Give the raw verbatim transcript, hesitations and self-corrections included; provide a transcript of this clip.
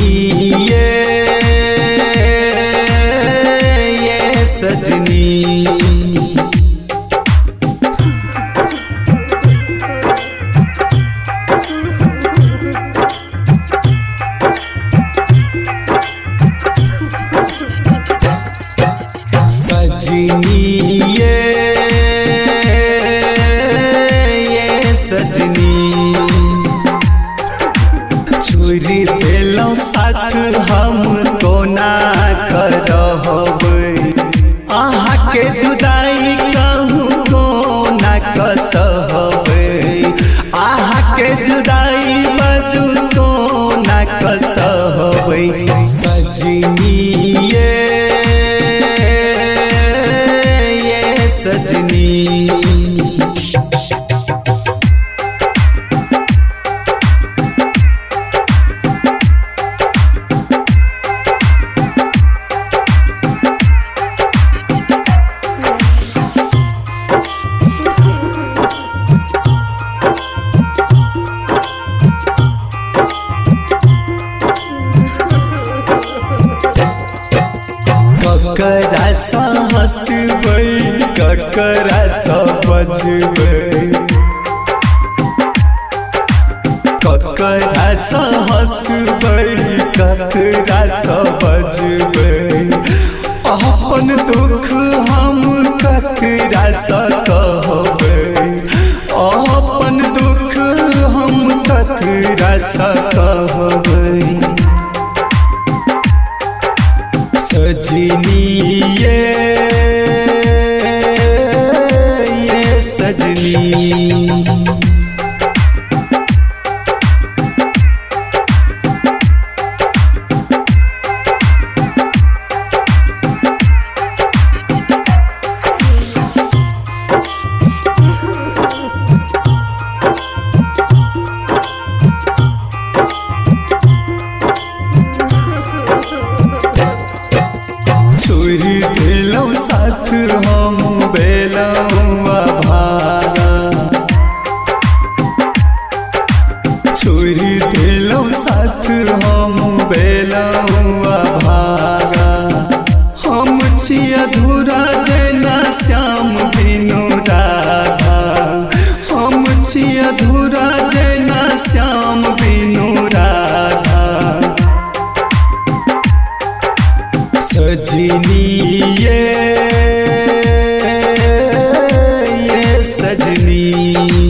ये ये सजनी सजनी ये ये सजनी छोरी दिलों साथ हम तो ना करहबै आहा के जुदाई कहूँ को ना कसहबै आहा के जुदाई बजू को ना कसहबै सजनी ये ये सजनी ककरा सा हंसबै ककरा सा बजबै ककरा सा हंसबै ककरा सा बजबै अपन दुख हम ककरा सा कहबै अपन दुख हम ककरा सा कहबै सजनी ये ये सजनी छोरी दिलों साथ हम बेलौं भागा छोरी दिलों साथ हम बेलौं भागा हम छी अधूरा जेना श्याम बिनु राधा हम छी अधूरा जेना श्याम बिनु राधा सजनी ये ये सजनी।